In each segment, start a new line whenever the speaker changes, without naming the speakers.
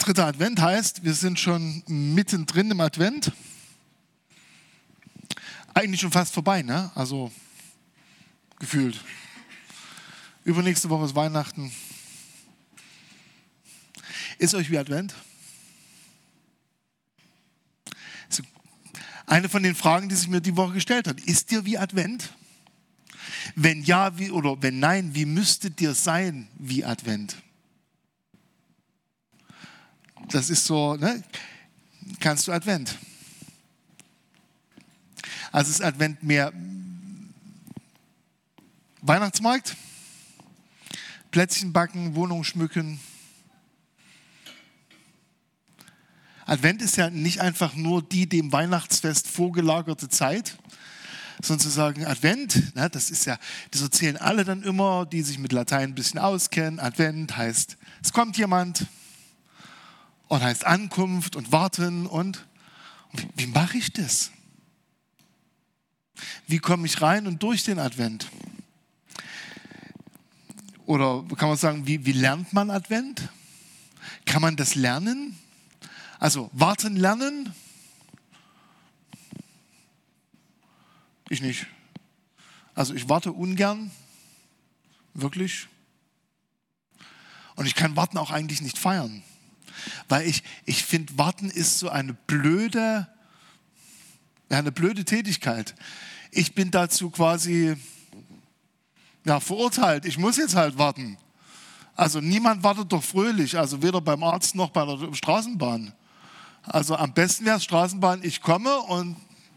Dritter Advent heißt, wir sind schon mittendrin im Advent. Eigentlich schon fast vorbei, ne? Also gefühlt. Übernächste Woche ist Weihnachten. Ist euch wie Advent? So, eine von den Fragen, die sich mir die Woche gestellt hat. Ist dir wie Advent? Wenn ja, wie, oder wenn nein, wie müsste dir sein wie Advent? Das ist so, ne? Kannst du Advent? Also ist Advent mehr Weihnachtsmarkt, Plätzchen backen, Wohnung schmücken. Advent ist ja nicht einfach nur die dem Weihnachtsfest vorgelagerte Zeit, sondern zu sagen, Advent, ne, das erzählen alle dann immer, die sich mit Latein ein bisschen auskennen. Advent heißt, es kommt jemand und heißt Ankunft und Warten und wie mache ich das? Wie komme ich rein und durch den Advent? Oder kann man sagen, wie lernt man Advent? Kann man das lernen? Also warten lernen? Ich nicht. Also ich warte ungern, wirklich. Und ich kann Warten auch eigentlich nicht feiern. Weil ich finde, Warten ist so eine blöde Tätigkeit. Ich bin dazu quasi verurteilt. Ich muss jetzt halt warten. Also niemand wartet doch fröhlich, also weder beim Arzt noch bei der Straßenbahn. Also am besten wäre es Straßenbahn, ich komme und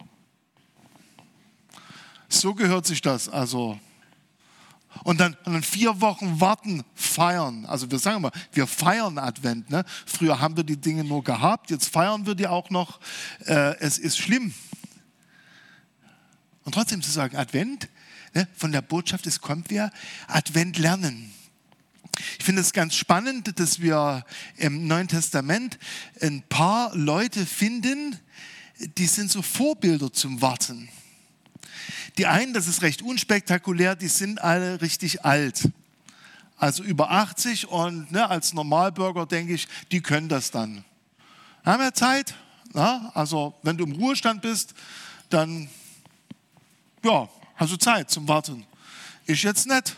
so gehört sich das. Also und dann 4 Wochen warten, feiern. Also wir sagen mal, wir feiern Advent. Ne? Früher haben wir die Dinge nur gehabt, jetzt feiern wir die auch noch. Es ist schlimm. Und trotzdem zu sagen, Advent, ne, von der Botschaft, es kommt wir, Advent lernen. Ich finde es ganz spannend, dass wir im Neuen Testament ein paar Leute finden, die sind so Vorbilder zum Warten. Die einen, das ist recht unspektakulär, die sind alle richtig alt. Also über 80 und ne, als Normalbürger denke ich, die können das dann. Haben ja Zeit, na? Also wenn du im Ruhestand bist, dann hast du Zeit zum Warten. Ich jetzt nicht.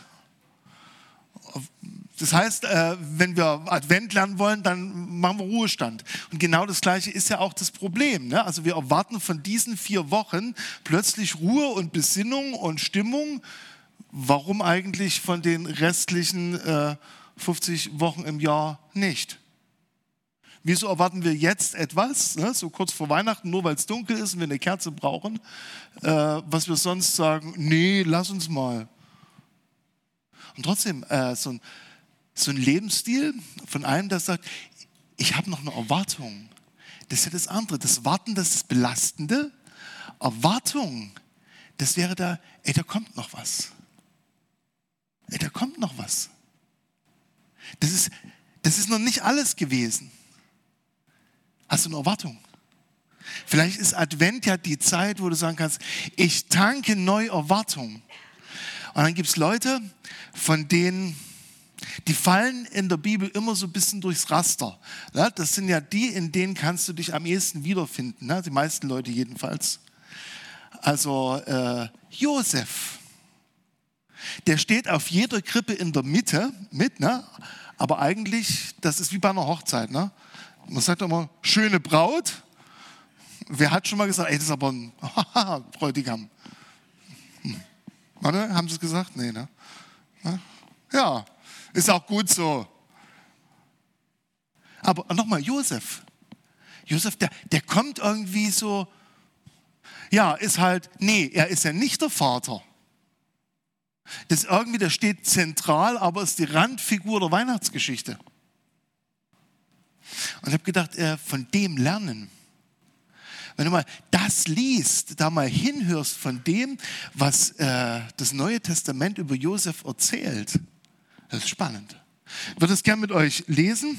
Das heißt, wenn wir Advent lernen wollen, dann machen wir Ruhestand. Und genau das Gleiche ist ja auch das Problem. Ne? Also wir erwarten von diesen 4 Wochen plötzlich Ruhe und Besinnung und Stimmung. Warum eigentlich von den restlichen 50 Wochen im Jahr nicht? Wieso erwarten wir jetzt etwas, ne, so kurz vor Weihnachten, nur weil es dunkel ist und wir eine Kerze brauchen, was wir sonst sagen, nee, lass uns mal. Und trotzdem, so ein Lebensstil von einem, der sagt, ich habe noch eine Erwartung. Das ist ja das andere. Das Warten, das ist das Belastende. Erwartung, das wäre da kommt noch was. Da kommt noch was. Das ist noch nicht alles gewesen. Hast du eine Erwartung? Vielleicht ist Advent ja die Zeit, wo du sagen kannst, ich tanke neue Erwartung. Und dann gibt es Leute, von denen, die fallen in der Bibel immer so ein bisschen durchs Raster. Ja, das sind ja die, in denen kannst du dich am ehesten wiederfinden. Ne? Die meisten Leute jedenfalls. Also Josef, der steht auf jeder Krippe in der Mitte mit, ne? Aber eigentlich, das ist wie bei einer Hochzeit, ne? Man sagt immer, schöne Braut. Wer hat schon mal gesagt, das ist aber ein Bräutigam? Warte, haben sie es gesagt? Nee, ne? Ja, ist auch gut so. Aber nochmal, Josef, der kommt irgendwie so, er ist ja nicht der Vater. Das irgendwie, der steht zentral, aber ist die Randfigur der Weihnachtsgeschichte. Und ich habe gedacht, von dem lernen. Wenn du mal das liest, da mal hinhörst von dem, was das Neue Testament über Josef erzählt, das ist spannend. Ich würde es gerne mit euch lesen.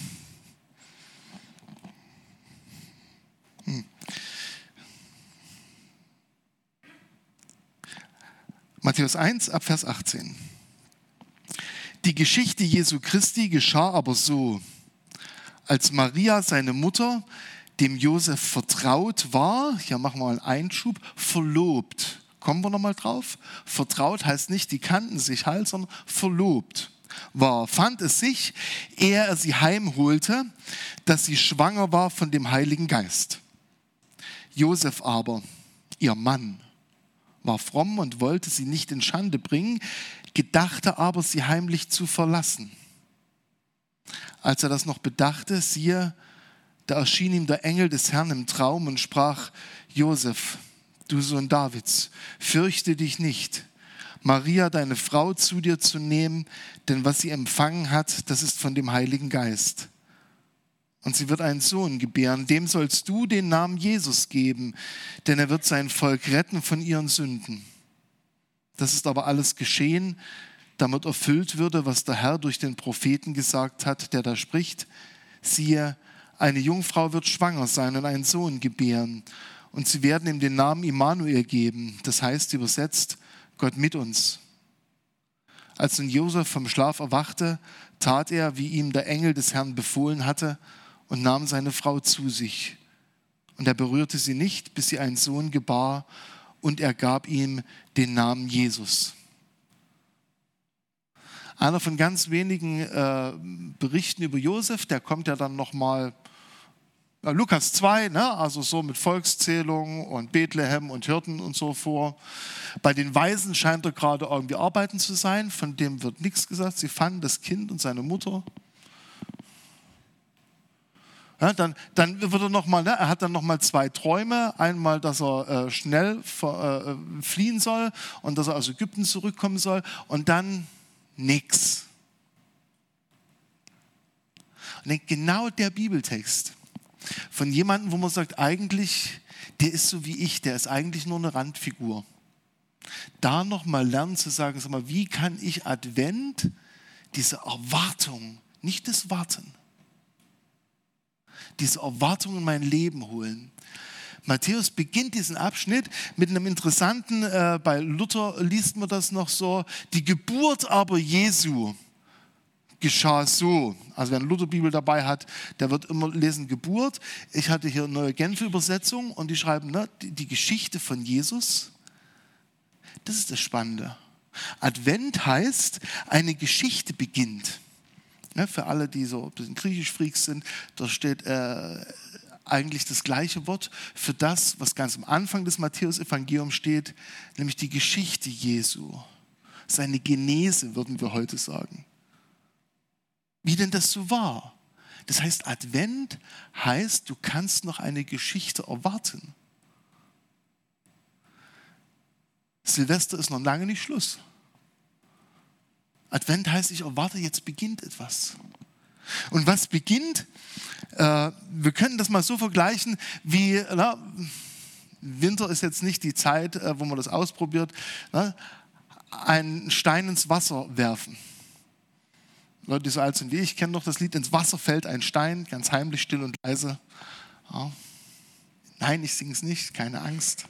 Matthäus 1, ab Vers 18. Die Geschichte Jesu Christi geschah aber so. als Maria, seine Mutter, dem Josef vertraut war, hier machen wir einen Einschub, verlobt. Kommen wir nochmal drauf? Vertraut heißt nicht, die kannten sich halt, sondern verlobt war, fand es sich, ehe er sie heimholte, dass sie schwanger war von dem Heiligen Geist. Josef aber, ihr Mann, war fromm und wollte sie nicht in Schande bringen, gedachte aber, sie heimlich zu verlassen. Als er das noch bedachte, siehe, da erschien ihm der Engel des Herrn im Traum und sprach: Josef, du Sohn Davids, fürchte dich nicht, Maria, deine Frau, zu dir zu nehmen, denn was sie empfangen hat, das ist von dem Heiligen Geist. Und sie wird einen Sohn gebären, dem sollst du den Namen Jesus geben, denn er wird sein Volk retten von ihren Sünden. Das ist aber alles geschehen, damit erfüllt würde, was der Herr durch den Propheten gesagt hat, der da spricht: Siehe, eine Jungfrau wird schwanger sein und einen Sohn gebären. Und sie werden ihm den Namen Immanuel geben, das heißt übersetzt, Gott mit uns. Als nun Josef vom Schlaf erwachte, tat er, wie ihm der Engel des Herrn befohlen hatte, und nahm seine Frau zu sich. Und er berührte sie nicht, bis sie einen Sohn gebar, und er gab ihm den Namen Jesus. Einer von ganz wenigen Berichten über Josef, der kommt ja dann nochmal, Lukas 2, ne? Also so mit Volkszählung und Bethlehem und Hirten und so vor. Bei den Weisen scheint er gerade irgendwie arbeiten zu sein, von dem wird nichts gesagt. Sie fanden das Kind und seine Mutter. Ja, dann wird er nochmal, ne? Er hat dann nochmal 2 Träume. Einmal, dass er schnell fliehen soll und dass er aus Ägypten zurückkommen soll. Und dann nichts. Und genau der Bibeltext von jemandem, wo man sagt, eigentlich, der ist so wie ich, der ist eigentlich nur eine Randfigur. Da nochmal lernen zu sagen, sag mal, wie kann ich Advent, diese Erwartung, nicht das Warten, diese Erwartung in mein Leben holen. Matthäus beginnt diesen Abschnitt mit einem interessanten, bei Luther liest man das noch so, die Geburt aber Jesu geschah so. Also wer eine Lutherbibel dabei hat, der wird immer lesen Geburt. Ich hatte hier eine neue Genfer Übersetzung und die schreiben, ne, die Geschichte von Jesus. Das ist das Spannende. Advent heißt, eine Geschichte beginnt. Ne, für alle, die so ein bisschen griechisch-freaks sind, da steht eigentlich das gleiche Wort für das, was ganz am Anfang des Matthäus-Evangeliums steht, nämlich die Geschichte Jesu. Seine Genese, würden wir heute sagen. Wie denn das so war? Das heißt, Advent heißt, du kannst noch eine Geschichte erwarten. Silvester ist noch lange nicht Schluss. Advent heißt, ich erwarte, jetzt beginnt etwas. Und was beginnt? Wir können das mal so vergleichen wie, Winter ist jetzt nicht die Zeit, wo man das ausprobiert, einen Stein ins Wasser werfen. Leute, die so alt sind wie ich, kennen noch das Lied, ins Wasser fällt ein Stein, ganz heimlich, still und leise. Ja. Nein, ich singe es nicht, keine Angst.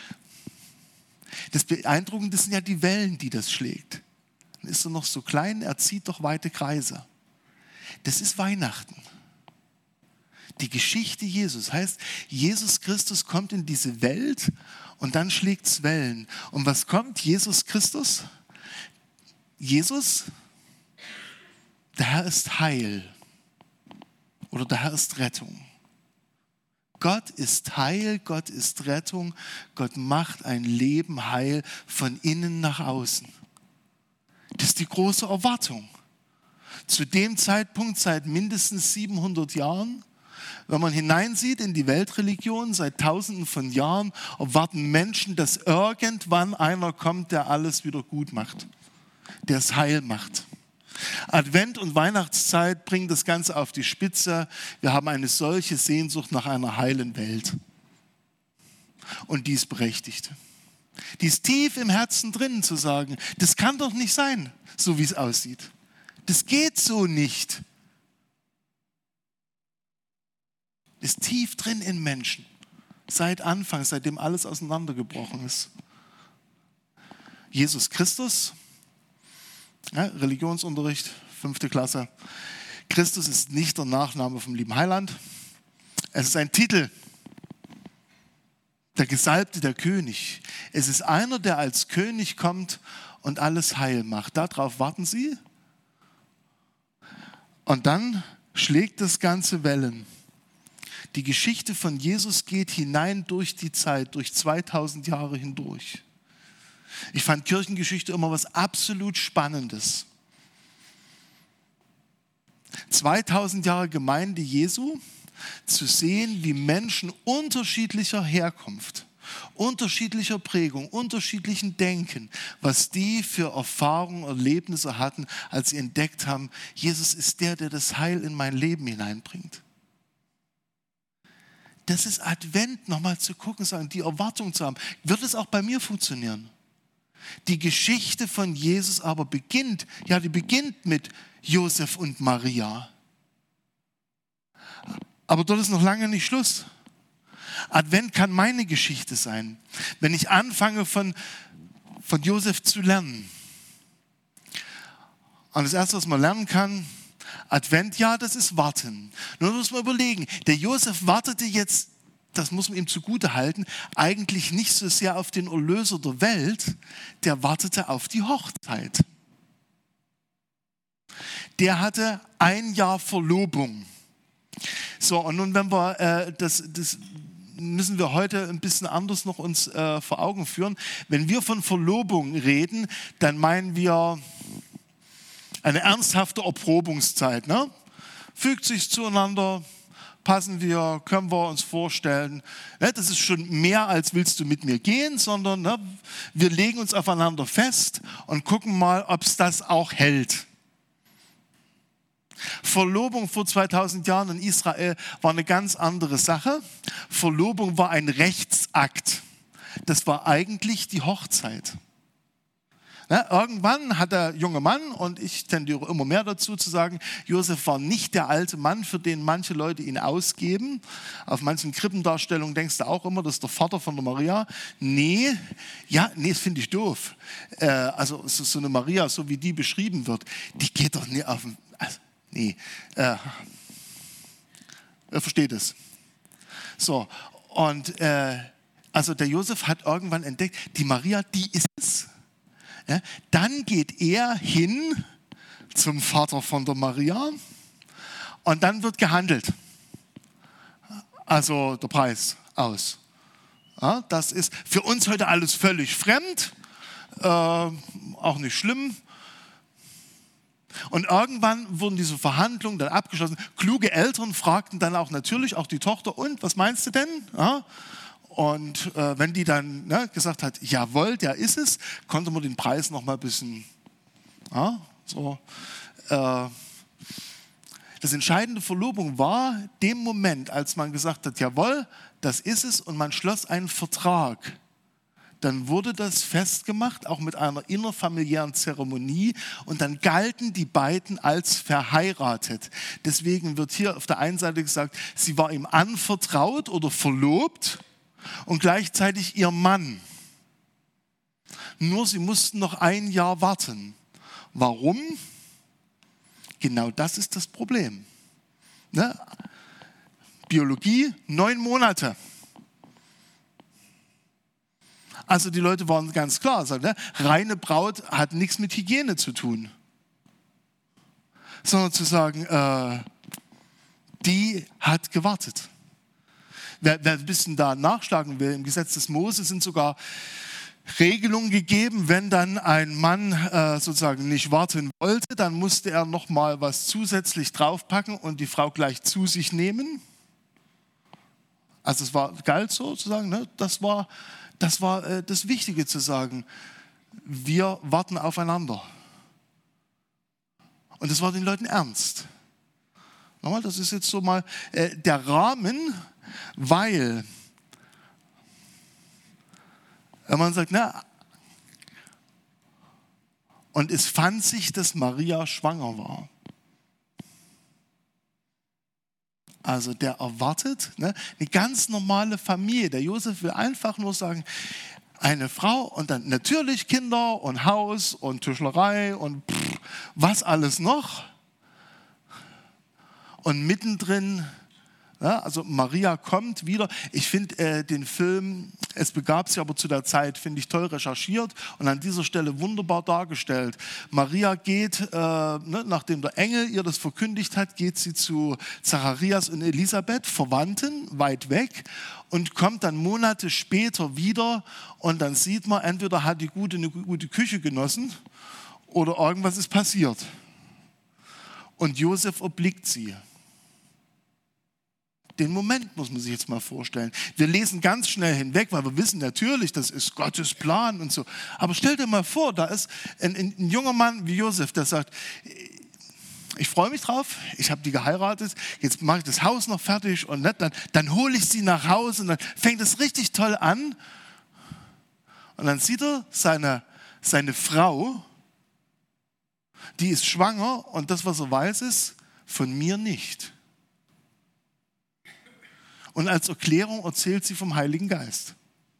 Das Beeindruckende sind ja die Wellen, die das schlägt. Dann ist er noch so klein, er zieht doch weite Kreise. Das ist Weihnachten. Die Geschichte Jesus heißt, Jesus Christus kommt in diese Welt und dann schlägt es Wellen. Und was kommt? Jesus Christus? Jesus, der Herr ist Heil oder der Herr ist Rettung. Gott ist Heil, Gott ist Rettung, Gott macht ein Leben heil von innen nach außen. Das ist die große Erwartung. Zu dem Zeitpunkt, seit mindestens 700 Jahren, wenn man hineinsieht in die Weltreligion, seit Tausenden von Jahren, erwarten Menschen, dass irgendwann einer kommt, der alles wieder gut macht, der es heil macht. Advent und Weihnachtszeit bringen das Ganze auf die Spitze. Wir haben eine solche Sehnsucht nach einer heilen Welt. Und die ist berechtigt. Die ist tief im Herzen drin zu sagen, das kann doch nicht sein, so wie es aussieht. Das geht so nicht. Das ist tief drin in Menschen. Seit Anfang, seitdem alles auseinandergebrochen ist. Jesus Christus, ja, Religionsunterricht, 5. Klasse. Christus ist nicht der Nachname vom lieben Heiland. Es ist ein Titel. Der Gesalbte, der König. Es ist einer, der als König kommt und alles heil macht. Darauf warten sie. Und dann schlägt das Ganze Wellen. Die Geschichte von Jesus geht hinein durch die Zeit, durch 2000 Jahre hindurch. Ich fand Kirchengeschichte immer was absolut Spannendes. 2000 Jahre Gemeinde Jesu, zu sehen, wie Menschen unterschiedlicher Herkunft, unterschiedlicher Prägung, unterschiedlichen Denken, was die für Erfahrungen, Erlebnisse hatten, als sie entdeckt haben, Jesus ist der, der das Heil in mein Leben hineinbringt. Das ist Advent, nochmal zu gucken, sagen, die Erwartung zu haben. Wird es auch bei mir funktionieren? Die Geschichte von Jesus aber beginnt mit Josef und Maria. Aber dort ist noch lange nicht Schluss. Advent kann meine Geschichte sein. Wenn ich anfange von Josef zu lernen. Und das Erste, was man lernen kann, Advent, ja, das ist Warten. Nur muss man überlegen, der Josef wartete jetzt, das muss man ihm zugute halten, eigentlich nicht so sehr auf den Erlöser der Welt, der wartete auf die Hochzeit. Der hatte 1 Jahr Verlobung. So, und nun, wenn wir, das müssen wir heute ein bisschen anders noch uns vor Augen führen. Wenn wir von Verlobung reden, dann meinen wir eine ernsthafte Erprobungszeit. Ne? Fügt sich zueinander, passen wir, können wir uns vorstellen. Ne? Das ist schon mehr als willst du mit mir gehen, sondern ne, wir legen uns aufeinander fest und gucken mal, ob es das auch hält. Verlobung vor 2000 Jahren in Israel war eine ganz andere Sache. Verlobung war ein Rechtsakt. Das war eigentlich die Hochzeit. Ja, irgendwann hat der junge Mann, und ich tendiere immer mehr dazu zu sagen, Josef war nicht der alte Mann, für den manche Leute ihn ausgeben. Auf manchen Krippendarstellungen denkst du auch immer, das ist der Vater von der Maria. Nee, das finde ich doof. Also so eine Maria, so wie die beschrieben wird, die geht doch nicht auf den... Nee, ihr versteht es. So, und also der Josef hat irgendwann entdeckt, die Maria, die ist es. Ja, dann geht er hin zum Vater von der Maria und dann wird gehandelt. Also der Preis aus. Ja, das ist für uns heute alles völlig fremd, auch nicht schlimm. Und irgendwann wurden diese Verhandlungen dann abgeschlossen. Kluge Eltern fragten dann auch natürlich, auch die Tochter, und was meinst du denn? Ja? Und wenn die dann gesagt hat, jawohl, der ist es, konnte man den Preis noch mal ein bisschen, so. Das entscheidende Verlobung war dem Moment, als man gesagt hat, jawohl, das ist es, und man schloss einen Vertrag. Dann wurde das festgemacht, auch mit einer innerfamiliären Zeremonie, und dann galten die beiden als verheiratet. Deswegen wird hier auf der einen Seite gesagt, sie war ihm anvertraut oder verlobt und gleichzeitig ihr Mann. Nur sie mussten noch 1 Jahr warten. Warum? Genau das ist das Problem. Ne? Biologie, 9 Monate. Also die Leute waren ganz klar, sagen, ne? Reine Braut hat nichts mit Hygiene zu tun. Sondern zu sagen, die hat gewartet. Wer ein bisschen da nachschlagen will, im Gesetz des Mose sind sogar Regelungen gegeben, wenn dann ein Mann sozusagen nicht warten wollte, dann musste er nochmal was zusätzlich draufpacken und die Frau gleich zu sich nehmen. Also es galt sozusagen, ne? Das war das Wichtige zu sagen, wir warten aufeinander. Und das war den Leuten ernst. Nochmal, das ist jetzt so mal der Rahmen, weil, wenn man sagt, und es fand sich, dass Maria schwanger war. Also der erwartet, eine ganz normale Familie. Der Josef will einfach nur sagen, eine Frau und dann natürlich Kinder und Haus und Tischlerei und was alles noch. Und mittendrin, ja, also Maria kommt wieder. Ich finde den Film, es begab sich aber zu der Zeit, finde ich toll recherchiert und an dieser Stelle wunderbar dargestellt. Maria geht, nachdem der Engel ihr das verkündigt hat, geht sie zu Zacharias und Elisabeth, Verwandten, weit weg, und kommt dann Monate später wieder und dann sieht man, entweder hat die Gute eine gute Küche genossen oder irgendwas ist passiert. Und Josef erblickt sie. Den Moment muss man sich jetzt mal vorstellen. Wir lesen ganz schnell hinweg, weil wir wissen natürlich, das ist Gottes Plan und so. Aber stell dir mal vor, da ist ein junger Mann wie Josef, der sagt, ich freue mich drauf, ich habe die geheiratet, jetzt mache ich das Haus noch fertig und dann hole ich sie nach Hause und dann fängt es richtig toll an. Und dann sieht er seine Frau, die ist schwanger und das, was er weiß, ist, von mir nicht. Und als Erklärung erzählt sie vom Heiligen Geist.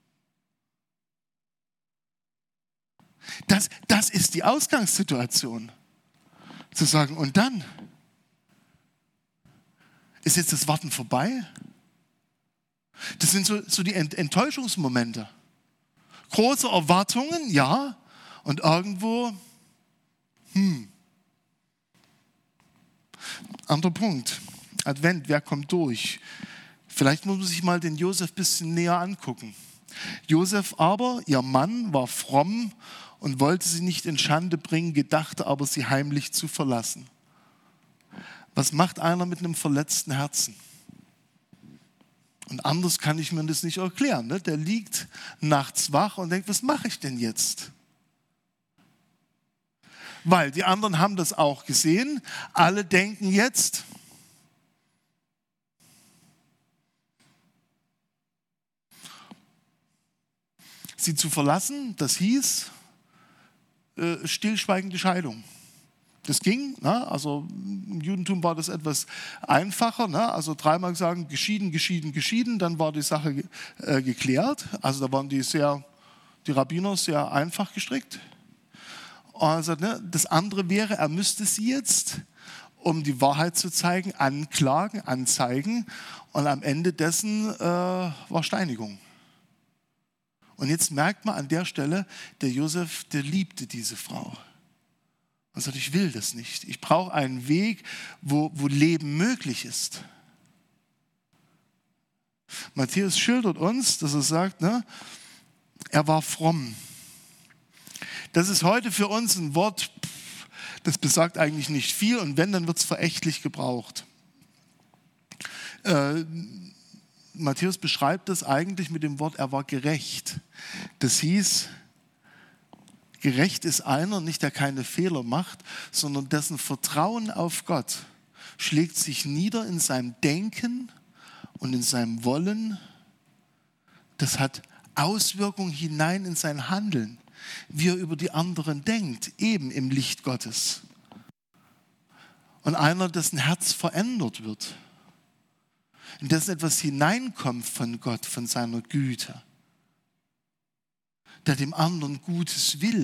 Das ist die Ausgangssituation. Zu sagen, und dann? Ist jetzt das Warten vorbei? Das sind so die Enttäuschungsmomente. Große Erwartungen, ja, und irgendwo, Anderer Punkt. Advent, wer kommt durch? Vielleicht muss man sich mal den Josef ein bisschen näher angucken. Josef aber, ihr Mann, war fromm und wollte sie nicht in Schande bringen, gedachte aber, sie heimlich zu verlassen. Was macht einer mit einem verletzten Herzen? Und anders kann ich mir das nicht erklären. Ne? Der liegt nachts wach und denkt, was mache ich denn jetzt? Weil die anderen haben das auch gesehen. Alle denken jetzt, sie zu verlassen, das hieß stillschweigende Scheidung. Das ging, ne? Also im Judentum war das etwas einfacher, ne? Also 3-mal sagen, geschieden, geschieden, geschieden, dann war die Sache geklärt. Also da waren die Rabbiner sehr einfach gestrickt. Also, ne? Das andere wäre, er müsste sie jetzt, um die Wahrheit zu zeigen, anklagen, anzeigen, und am Ende dessen war Steinigung. Und jetzt merkt man an der Stelle, der Josef, der liebte diese Frau. Er sagt, ich will das nicht. Ich brauche einen Weg, wo Leben möglich ist. Matthäus schildert uns, dass er sagt, ne, er war fromm. Das ist heute für uns ein Wort, das besagt eigentlich nicht viel, und wenn, dann wird es verächtlich gebraucht. Matthäus beschreibt das eigentlich mit dem Wort, er war gerecht. Das hieß, gerecht ist einer, nicht der keine Fehler macht, sondern dessen Vertrauen auf Gott schlägt sich nieder in seinem Denken und in seinem Wollen. Das hat Auswirkungen hinein in sein Handeln, wie er über die anderen denkt, eben im Licht Gottes. Und einer, dessen Herz verändert wird, in dessen etwas hineinkommt von Gott, von seiner Güte, der dem anderen Gutes will.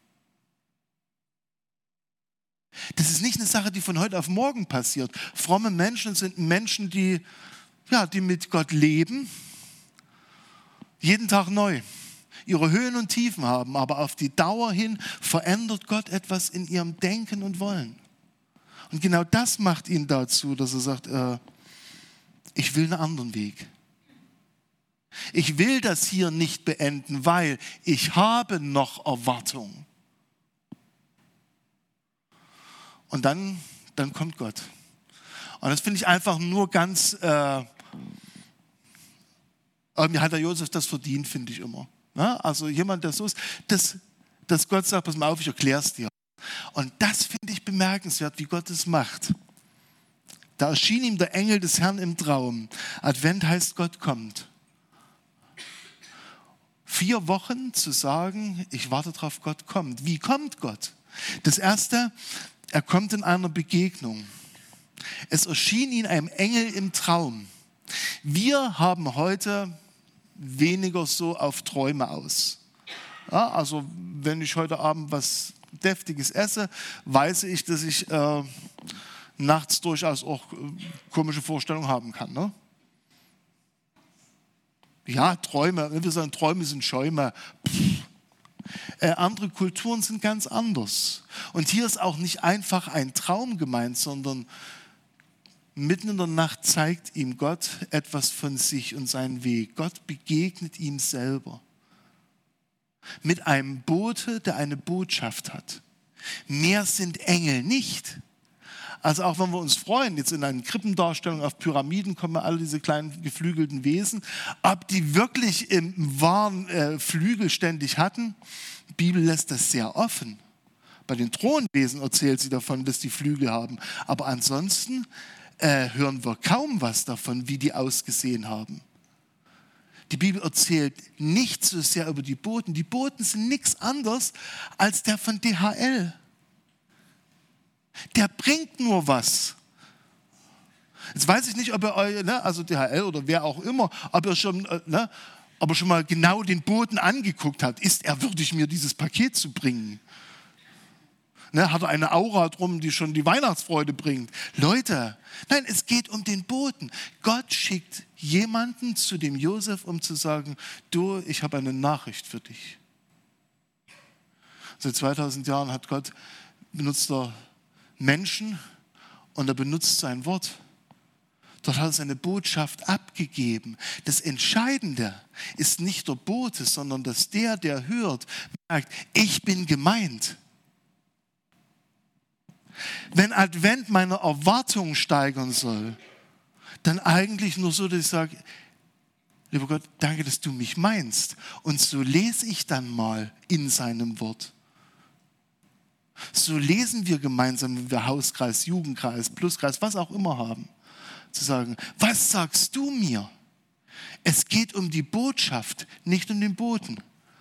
Das ist nicht eine Sache, die von heute auf morgen passiert. Fromme Menschen sind Menschen, die mit Gott leben, jeden Tag neu, ihre Höhen und Tiefen haben, aber auf die Dauer hin verändert Gott etwas in ihrem Denken und Wollen. Und genau das macht ihn dazu, dass er sagt, ich will einen anderen Weg. Ich will das hier nicht beenden, weil ich habe noch Erwartung. Und dann kommt Gott. Und das finde ich einfach nur ganz, irgendwie hat der Josef das verdient, finde ich immer. Ja, also jemand, der so ist, dass Gott sagt, pass mal auf, ich erkläre es dir. Und das finde ich bemerkenswert, wie Gott es macht. Da erschien ihm der Engel des Herrn im Traum. Advent heißt, Gott kommt. 4 Wochen zu sagen, ich warte darauf, Gott kommt. Wie kommt Gott? Das Erste, er kommt in einer Begegnung. Es erschien ihm ein Engel im Traum. Wir haben heute weniger so auf Träume aus. Ja, also wenn ich heute Abend was Deftiges esse, weiß ich, dass ich nachts durchaus auch komische Vorstellungen haben kann. Ne? Ja, Träume, wenn wir sagen, Träume sind Schäume. Andere Kulturen sind ganz anders. Und hier ist auch nicht einfach ein Traum gemeint, sondern mitten in der Nacht zeigt ihm Gott etwas von sich und seinen Weg. Gott begegnet ihm selber. Mit einem Bote, der eine Botschaft hat. Mehr sind Engel nicht. Also auch wenn wir uns freuen, jetzt in einer Krippendarstellung auf Pyramiden kommen alle diese kleinen geflügelten Wesen, ob die wirklich im wahren Flügel ständig hatten, die Bibel lässt das sehr offen. Bei den Thronwesen erzählt sie davon, dass die Flügel haben. Aber ansonsten hören wir kaum was davon, wie die ausgesehen haben. Die Bibel erzählt nicht so sehr über die Boten. Die Boten sind nichts anderes als der von DHL. Der bringt nur was. Jetzt weiß ich nicht, ob ihr euch, also DHL oder wer auch immer, ob ihr schon mal genau den Boten angeguckt habt. Ist er würdig, mir dieses Paket zu bringen? Hat er eine Aura drum, die schon die Weihnachtsfreude bringt? Leute, nein, es geht um den Boten. Gott schickt jemanden zu dem Josef, um zu sagen, du, ich habe eine Nachricht für dich. Seit 2000 Jahren hat Gott benutzt Menschen und er benutzt sein Wort. Dort hat er seine Botschaft abgegeben. Das Entscheidende ist nicht der Bote, sondern dass der hört, merkt, ich bin gemeint. Wenn Advent meine Erwartungen steigern soll, dann eigentlich nur so, dass ich sage, lieber Gott, danke, dass du mich meinst. Und so lese ich dann mal in seinem Wort. So lesen wir gemeinsam, wenn wir Hauskreis, Jugendkreis, Pluskreis, was auch immer haben. Zu sagen, was sagst du mir? Es geht um die Botschaft, nicht um den Boten.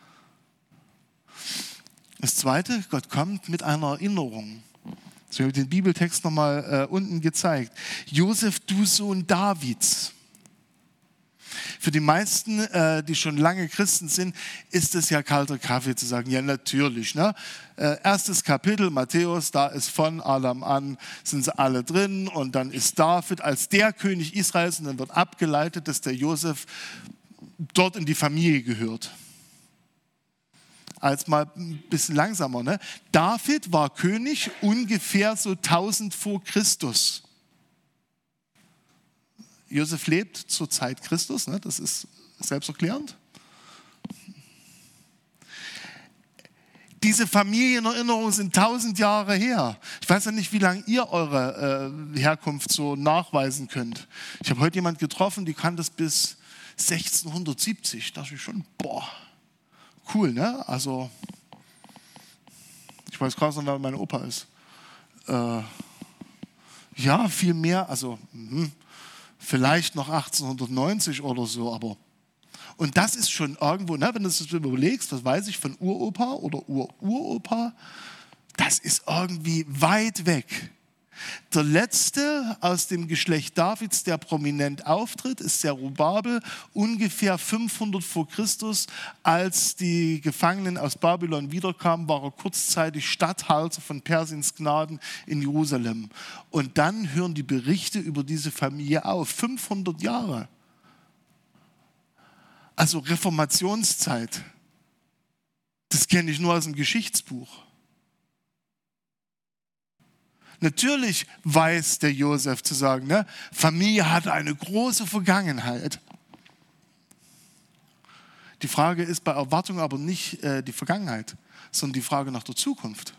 Das Zweite, Gott kommt mit einer Erinnerung. So, ich habe den Bibeltext nochmal unten gezeigt. Josef, du Sohn Davids. Für die meisten, die schon lange Christen sind, ist es ja kalter Kaffee zu sagen, ja natürlich. Ne? Erstes Kapitel, Matthäus, da ist von Adam an, sind sie alle drin und dann ist David als der König Israels und dann wird abgeleitet, dass der Josef dort in die Familie gehört. Als mal ein bisschen langsamer. Ne? David war König ungefähr so 1000 vor Christus. Josef lebt zur Zeit Christus, ne? Das ist selbsterklärend. Diese Familienerinnerungen sind 1000 Jahre her. Ich weiß ja nicht, wie lange ihr eure Herkunft so nachweisen könnt. Ich habe heute jemanden getroffen, die kann das bis 1670. Da dachte ich schon, boah, cool, ne? Also, ich weiß gerade noch, wer mein Opa ist. Ja, viel mehr, also vielleicht noch 1890 oder so, aber und das ist schon irgendwo, ne, wenn du das überlegst, was weiß ich, von Uropa oder Uropa, das ist irgendwie weit weg. Der letzte aus dem Geschlecht Davids, der prominent auftritt, ist Zerubabel, ungefähr 500 vor Christus. Als die Gefangenen aus Babylon wiederkamen, war er kurzzeitig Statthalter von Persiens Gnaden in Jerusalem. Und dann hören die Berichte über diese Familie auf. 500 Jahre. Also Reformationszeit. Das kenne ich nur aus dem Geschichtsbuch. Natürlich weiß der Josef zu sagen, ne, Familie hat eine große Vergangenheit. Die Frage ist bei Erwartung aber nicht die Vergangenheit, sondern die Frage nach der Zukunft.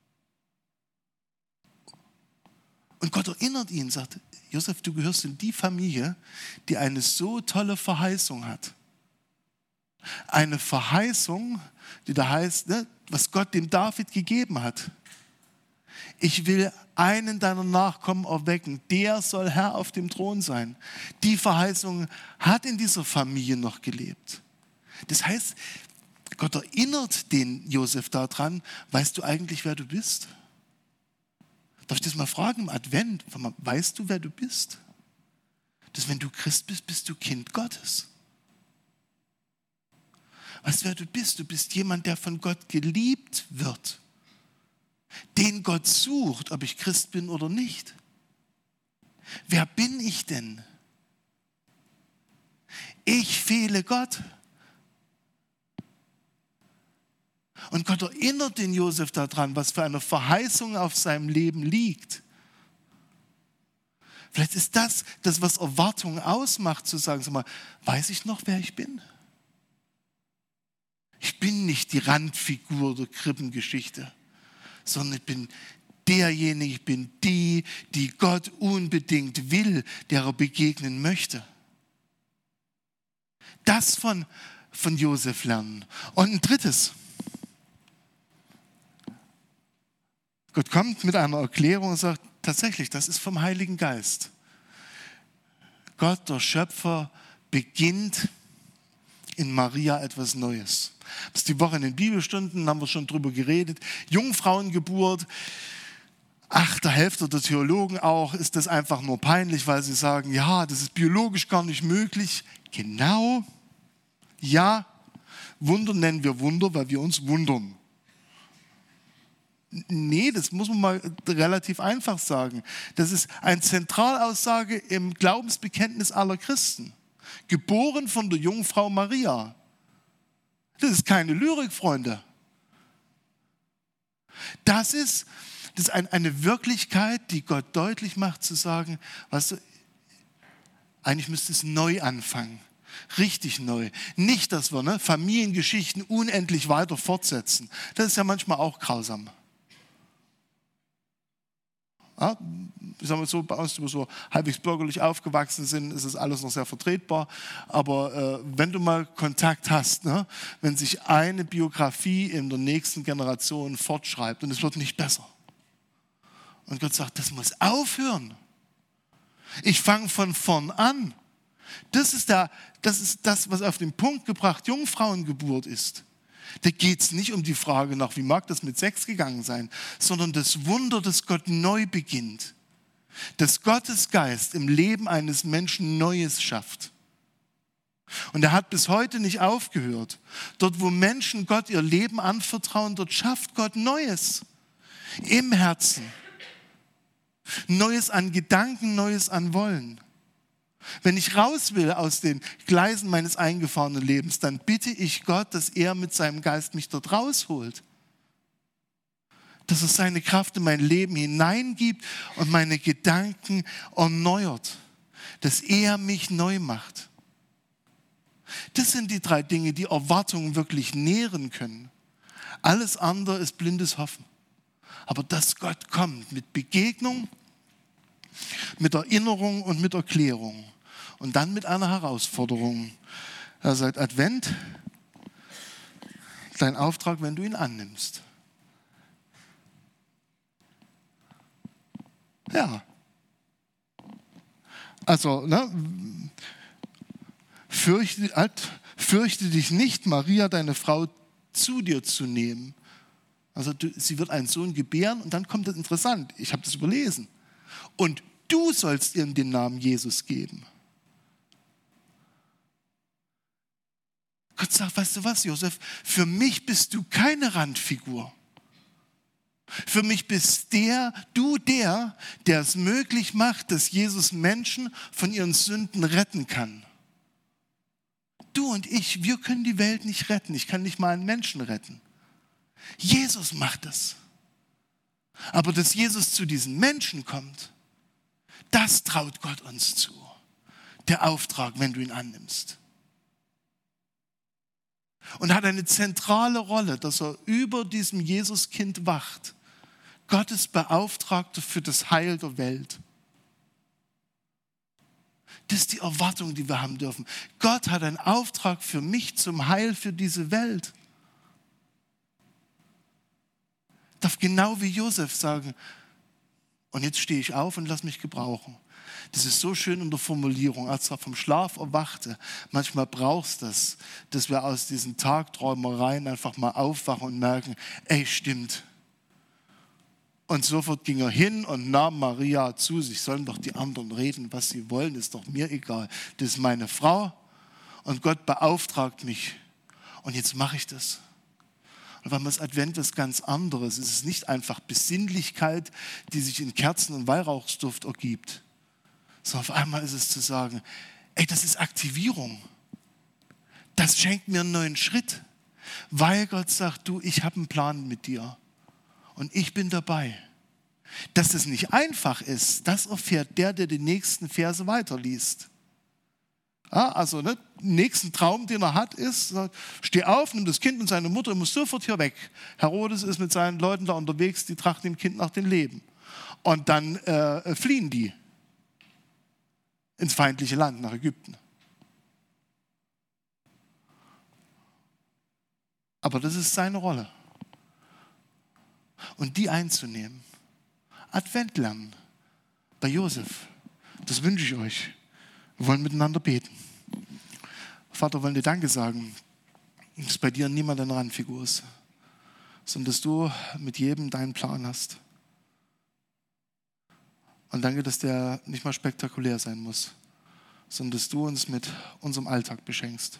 Und Gott erinnert ihn, sagt, Josef, du gehörst in die Familie, die eine so tolle Verheißung hat. Eine Verheißung, die da heißt, ne, was Gott dem David gegeben hat. Ich will einen deiner Nachkommen erwecken, der soll Herr auf dem Thron sein. Die Verheißung hat in dieser Familie noch gelebt. Das heißt, Gott erinnert den Josef daran, weißt du eigentlich, wer du bist? Darf ich das mal fragen im Advent? Weißt du, wer du bist? Dass wenn du Christ bist, bist du Kind Gottes. Weißt du, wer du bist? Du bist jemand, der von Gott geliebt wird. Den Gott sucht, ob ich Christ bin oder nicht. Wer bin ich denn? Ich fehle Gott. Und Gott erinnert den Josef daran, was für eine Verheißung auf seinem Leben liegt. Vielleicht ist das, was Erwartung ausmacht, zu sagen, sag mal, weiß ich noch, wer ich bin? Ich bin nicht die Randfigur der Krippengeschichte, sondern ich bin derjenige, ich bin die Gott unbedingt will, der er begegnen möchte. Das von Josef lernen. Und ein drittes. Gott kommt mit einer Erklärung und sagt, tatsächlich, das ist vom Heiligen Geist. Gott, der Schöpfer, beginnt in Maria etwas Neues. Das ist die Woche in den Bibelstunden, haben wir schon drüber geredet. Jungfrauengeburt, der Hälfte der Theologen auch, ist das einfach nur peinlich, weil sie sagen, ja, das ist biologisch gar nicht möglich. Genau, ja, Wunder nennen wir Wunder, weil wir uns wundern. Nee, das muss man mal relativ einfach sagen. Das ist eine Zentralaussage im Glaubensbekenntnis aller Christen. Geboren von der Jungfrau Maria. Das ist keine Lyrik, Freunde. Das ist eine Wirklichkeit, die Gott deutlich macht, zu sagen, weißt du, eigentlich müsste es neu anfangen. Richtig neu. Nicht, dass wir Familiengeschichten unendlich weiter fortsetzen. Das ist ja manchmal auch grausam. Ja, ich sage mal so, bei uns, die wir so halbwegs bürgerlich aufgewachsen sind, ist das alles noch sehr vertretbar. Aber wenn du mal Kontakt hast, wenn sich eine Biografie in der nächsten Generation fortschreibt und es wird nicht besser. Und Gott sagt, das muss aufhören. Ich fange von vorn an. Das ist das, was auf den Punkt gebracht Jungfrauengeburt ist. Da geht es nicht um die Frage nach, wie mag das mit Sex gegangen sein, sondern das Wunder, dass Gott neu beginnt. Dass Gottes Geist im Leben eines Menschen Neues schafft. Und er hat bis heute nicht aufgehört. Dort, wo Menschen Gott ihr Leben anvertrauen, dort schafft Gott Neues. Im Herzen. Neues an Gedanken, Neues an Wollen. Wenn ich raus will aus den Gleisen meines eingefahrenen Lebens, dann bitte ich Gott, dass er mit seinem Geist mich dort rausholt. Dass er seine Kraft in mein Leben hineingibt und meine Gedanken erneuert. Dass er mich neu macht. Das sind die 3 Dinge, die Erwartungen wirklich nähren können. Alles andere ist blindes Hoffen. Aber dass Gott kommt mit Begegnung, mit Erinnerung und mit Erklärung. Und dann mit einer Herausforderung. Er sagt, Advent, dein Auftrag, wenn du ihn annimmst. Ja. Also, fürchte dich nicht, Maria, deine Frau, zu dir zu nehmen. Also sie wird einen Sohn gebären und dann kommt das interessant. Ich habe das überlesen. Und du sollst ihm den Namen Jesus geben. Gott sagt, weißt du was, Josef, für mich bist du keine Randfigur. Für mich bist du der es möglich macht, dass Jesus Menschen von ihren Sünden retten kann. Du und ich, wir können die Welt nicht retten. Ich kann nicht mal einen Menschen retten. Jesus macht es. Aber dass Jesus zu diesen Menschen kommt, das traut Gott uns zu. Der Auftrag, wenn du ihn annimmst. Und hat eine zentrale Rolle, dass er über diesem Jesuskind wacht. Gottes Beauftragter für das Heil der Welt. Das ist die Erwartung, die wir haben dürfen. Gott hat einen Auftrag für mich zum Heil für diese Welt. Darf genau wie Josef sagen, und jetzt stehe ich auf und lass mich gebrauchen. Das ist so schön in der Formulierung, als er vom Schlaf erwachte. Manchmal brauchst du das, dass wir aus diesen Tagträumereien einfach mal aufwachen und merken, ey, stimmt. Und sofort ging er hin und nahm Maria zu sich. Sollen doch die anderen reden, was sie wollen, ist doch mir egal. Das ist meine Frau und Gott beauftragt mich. Und jetzt mache ich das. Und weil das Advent ist ganz anderes. Es ist nicht einfach Besinnlichkeit, die sich in Kerzen und Weihrauchsduft ergibt, Sondern auf einmal ist es zu sagen, ey, das ist Aktivierung. Das schenkt mir einen neuen Schritt. Weil Gott sagt, du, ich habe einen Plan mit dir. Und ich bin dabei. Dass das nicht einfach ist, das erfährt der die nächsten Verse weiterliest. Ja, also den nächsten Traum, den er hat, ist, steh auf, nimm das Kind und seine Mutter und muss sofort hier weg. Herodes ist mit seinen Leuten da unterwegs, die trachten dem Kind nach dem Leben. Und dann fliehen die ins feindliche Land, nach Ägypten. Aber das ist seine Rolle. Und die einzunehmen. Advent lernen. Bei Josef. Das wünsche ich euch. Wir wollen miteinander beten. Vater, wollen dir Danke sagen, dass bei dir niemand eine Randfigur ist, sondern dass du mit jedem deinen Plan hast. Und danke, dass der nicht mal spektakulär sein muss, sondern dass du uns mit unserem Alltag beschenkst.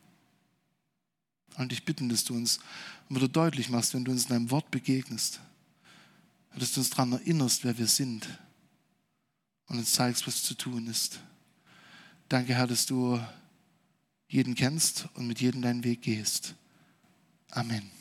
Und ich bitte, dass du uns wieder deutlich machst, wenn du uns in deinem Wort begegnest, dass du uns daran erinnerst, wer wir sind und uns zeigst, was zu tun ist. Danke, Herr, dass du jeden kennst und mit jedem deinen Weg gehst. Amen.